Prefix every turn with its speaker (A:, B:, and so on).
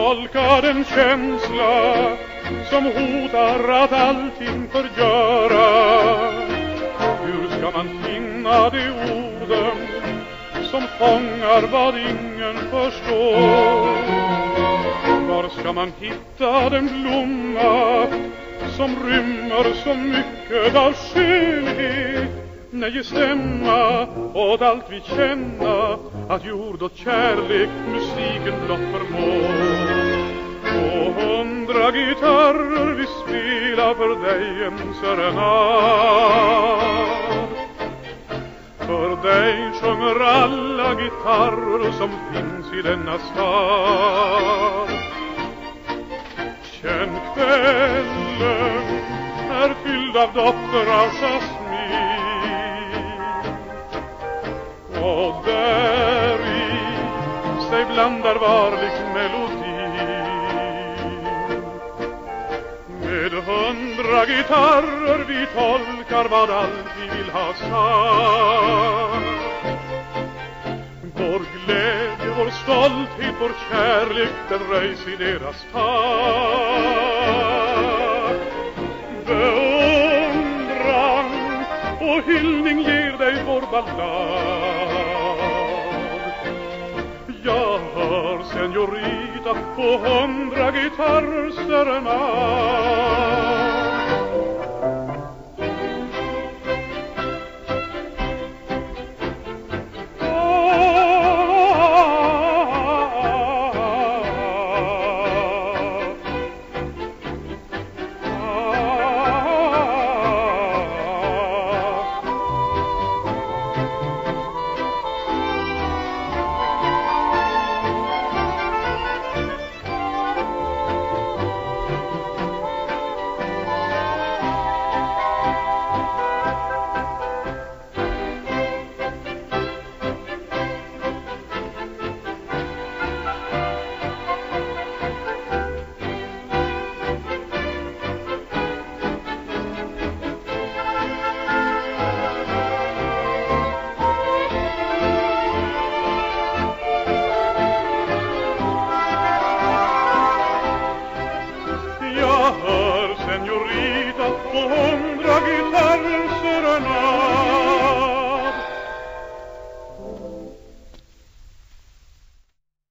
A: tolkar den känsla som hotar att allting förgöra. Hur ska man finna de orden som fångar vad ingen förstår? Var ska man hitta den blomma som rymmer så mycket av skönhet? Nej, stämma åt allt vi känna, att jord och kärlek musiken blott förmår. 200 gitarrer vi spelar för dig en serenad. För dig sjunger alla gitarrer som finns i denna stad. Känn kvällen är fylld av dofter av jasmin, och där i sig blandar varlig melodi. Med 100 gitarrer vi tolkar vad allt vi vill ha sagt. Vår glädje, vår stolthet, vår kärlek, den röjs i deras takt. Beundran och hyllning ger dig vår ballad. Jag hör senorita på 100 gitarrer serenad.